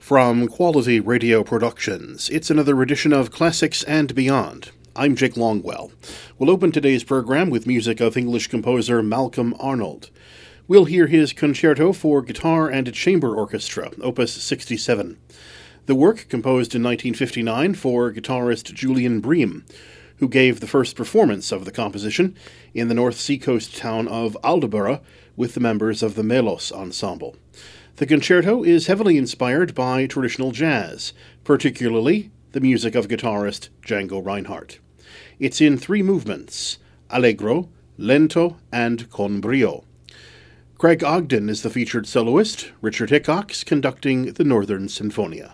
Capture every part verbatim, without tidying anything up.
From Quality Radio Productions, it's another edition of Classics and Beyond. I'm Jake Longwell. We'll open today's program with music of English composer Malcolm Arnold. We'll hear his concerto for guitar and chamber orchestra, Opus sixty-seven. The work, composed in nineteen fifty-nine for guitarist Julian Bream, who gave the first performance of the composition in the North Sea coast town of Aldabura with the members of the Melos Ensemble. The concerto is heavily inspired by traditional jazz, particularly the music of guitarist Django Reinhardt. It's in three movements: allegro, lento, and con brio. Craig Ogden is the featured soloist, Richard Hickox conducting the Northern Sinfonia.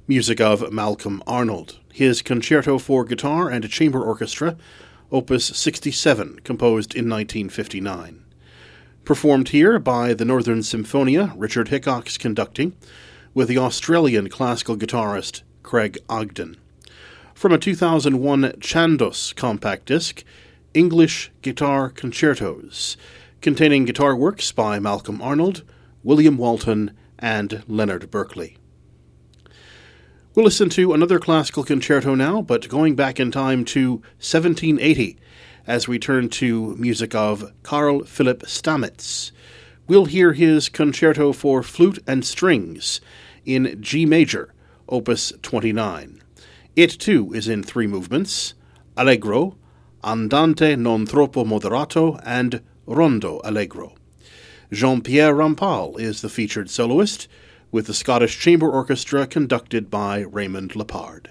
music of Malcolm Arnold, his Concerto for Guitar and Chamber Orchestra, Opus sixty-seven, composed in nineteen fifty-nine. Performed here by the Northern Symphonia, Richard Hickox conducting, with the Australian classical guitarist Craig Ogden. From a two thousand one Chandos compact disc, English Guitar Concertos, containing guitar works by Malcolm Arnold, William Walton, and Leonard Berkeley. We'll listen to another classical concerto now, but going back in time to seventeen eighty, as we turn to music of Carl Philipp Stamitz. We'll hear his Concerto for Flute and Strings in G major, Opus twenty-nine. It, too, is in three movements: Allegro, Andante non troppo moderato, and Rondo Allegro. Jean-Pierre Rampal is the featured soloist, with the Scottish Chamber Orchestra conducted by Raymond Lepard.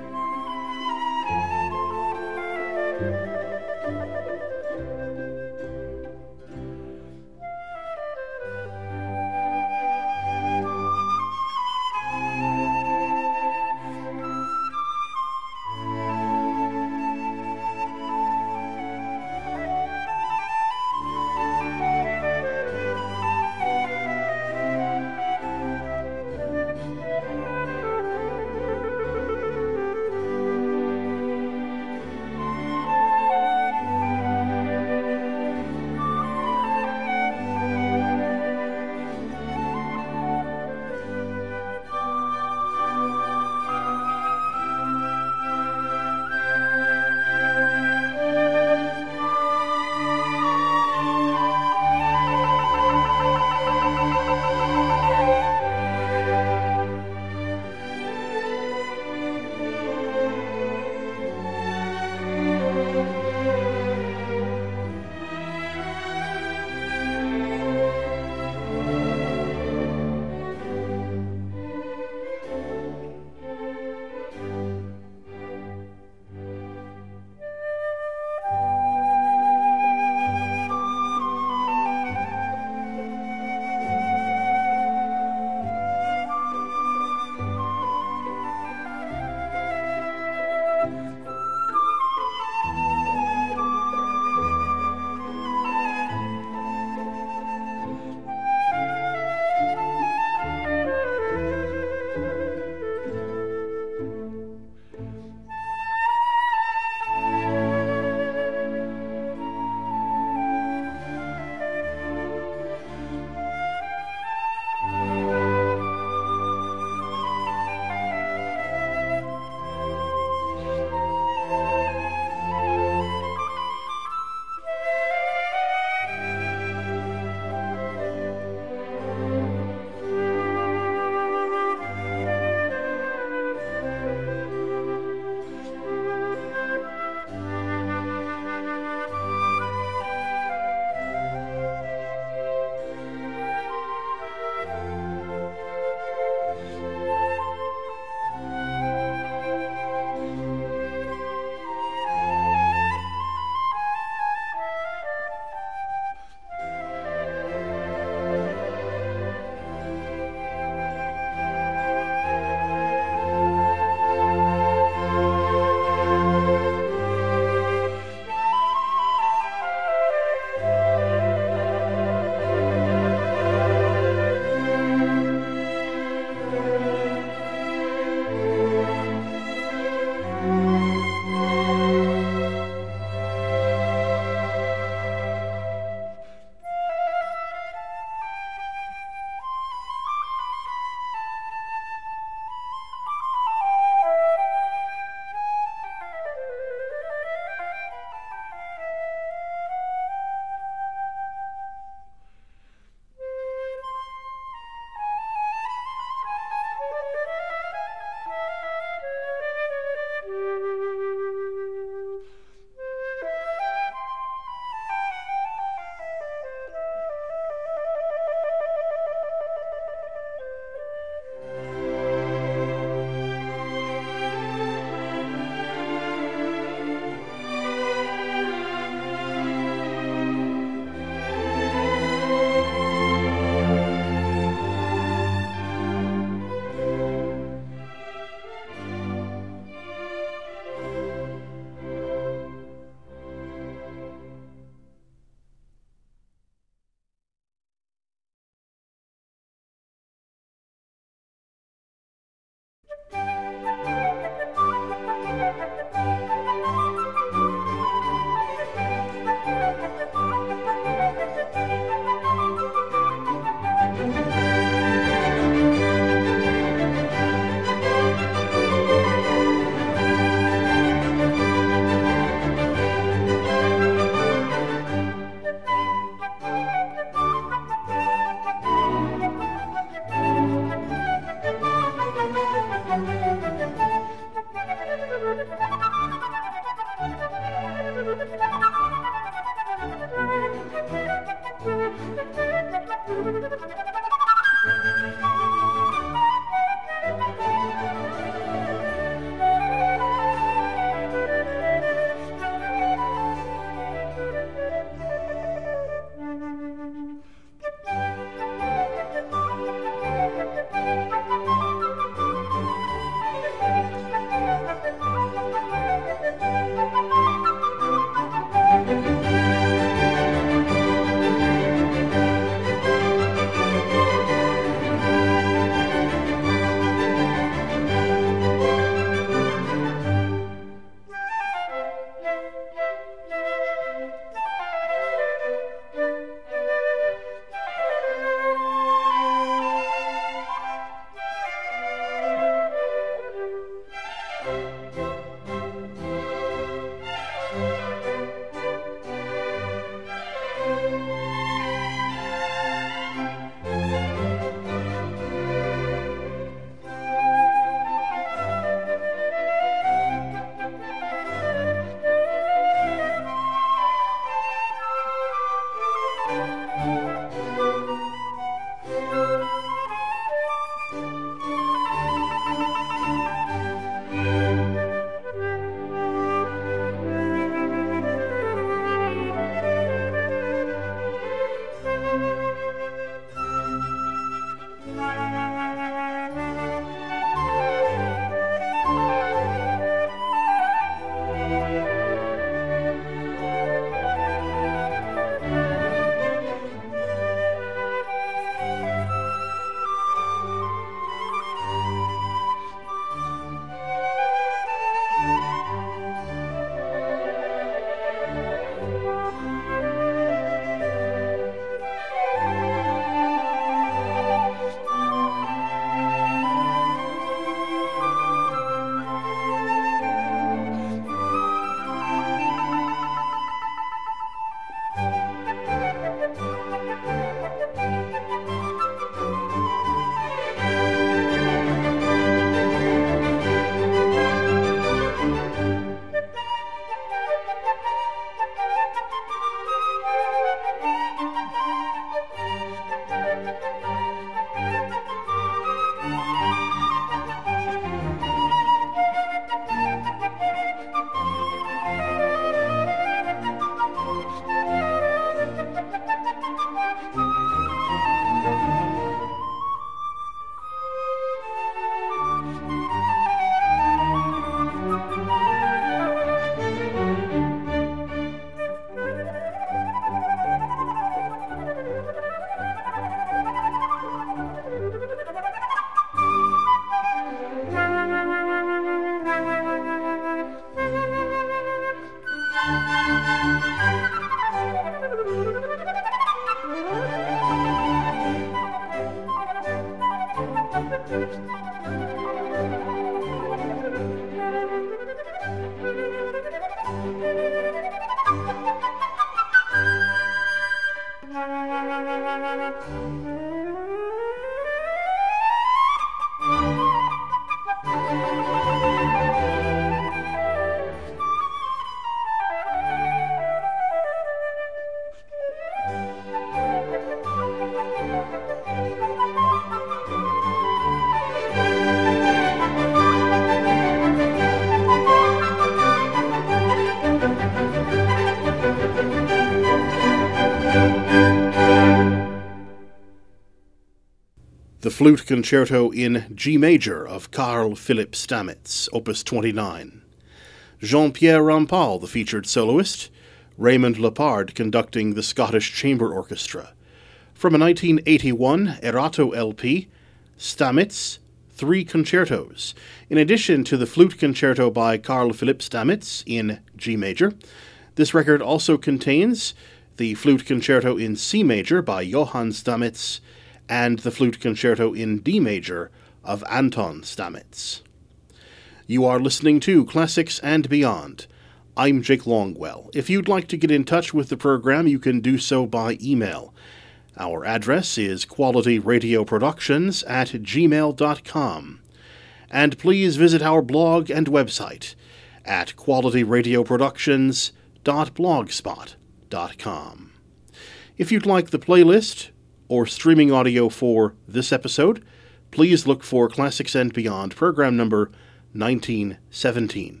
The Flute Concerto in G Major of Carl Philipp Stamitz, Opus twenty-nine. Jean-Pierre Rampal, the featured soloist, Raymond Lepard conducting the Scottish Chamber Orchestra. From a nineteen eighty-one Erato L P, Stamitz, Three Concertos. In addition to the Flute Concerto by Carl Philipp Stamitz in G Major, this record also contains the Flute Concerto in C Major by Johann Stamitz, and the Flute Concerto in D Major of Anton Stamitz. You are listening to Classics and Beyond. I'm Jake Longwell. If you'd like to get in touch with the program, you can do so by email. Our address is qualityradioproductions at gmail dot com. And please visit our blog and website at qualityradioproductions dot blogspot dot com. If you'd like the playlist or streaming audio for this episode, please look for Classics and Beyond, program number nineteen seventeen.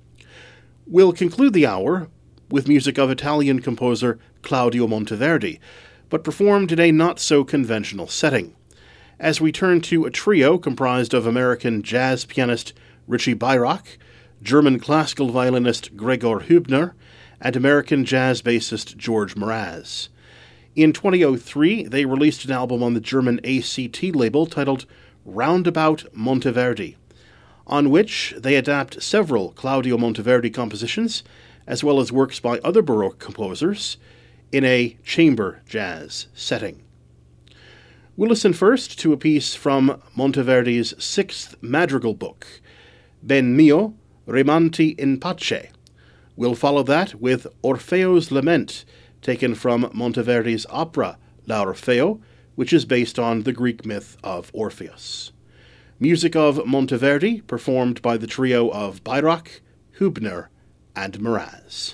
We'll conclude the hour with music of Italian composer Claudio Monteverdi, but performed in a not-so-conventional setting, as we turn to a trio comprised of American jazz pianist Richie Beirach, German classical violinist Gregor Hübner, and American jazz bassist George Mraz. In twenty oh three, they released an album on the German A C T label titled Roundabout Monteverdi, on which they adapt several Claudio Monteverdi compositions, as well as works by other Baroque composers, in a chamber jazz setting. We'll listen first to a piece from Monteverdi's sixth madrigal book, Ben mio, rimanti in pace. We'll follow that with Orfeo's Lament, taken from Monteverdi's opera L'Orfeo, which is based on the Greek myth of Orpheus. Music of Monteverdi, performed by the trio of Beirach, Hübner, and Mraz.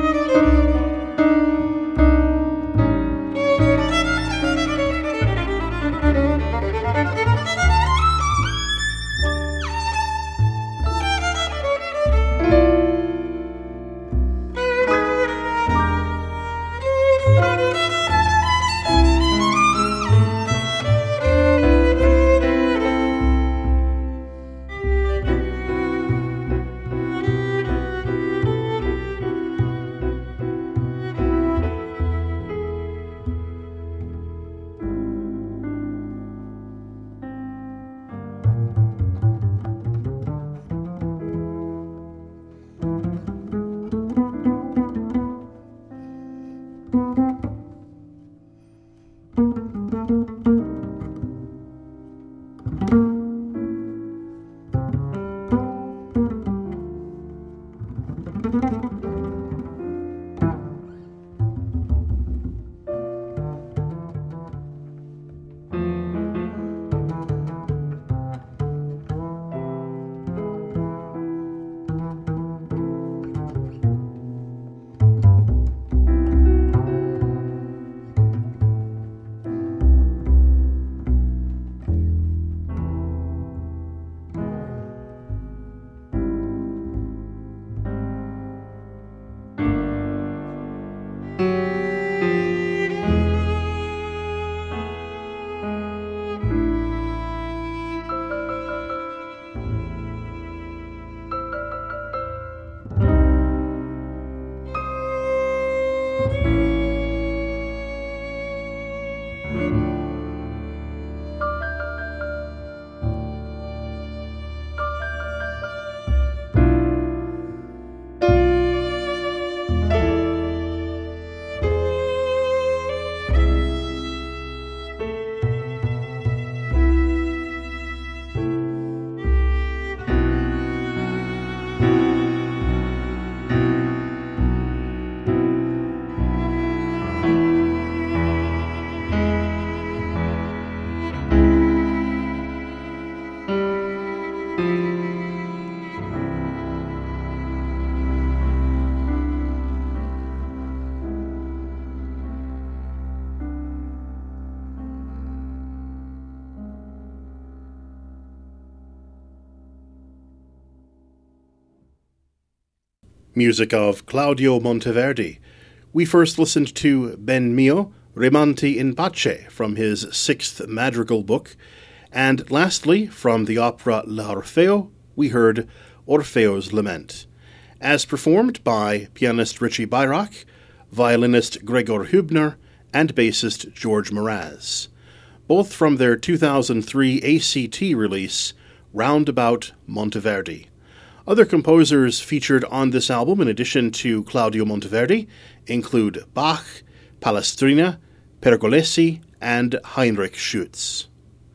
Music of Claudio Monteverdi. We first listened to Ben mio, Rimanti in pace from his sixth madrigal book, and lastly, from the opera L'Orfeo, we heard Orfeo's Lament, as performed by pianist Richie Bayrak, violinist Gregor Hübner, and bassist George Mraz, both from their two thousand three A C T release, Roundabout Monteverdi. Other composers featured on this album, in addition to Claudio Monteverdi, include Bach, Palestrina, Pergolesi, and Heinrich Schütz.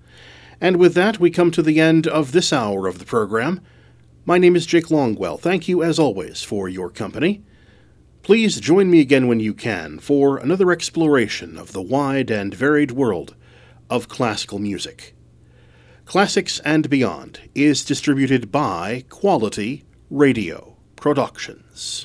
And with that, we come to the end of this hour of the program. My name is Jake Longwell. Thank you, as always, for your company. Please join me again when you can for another exploration of the wide and varied world of classical music. Classics and Beyond is distributed by Quality Radio Productions.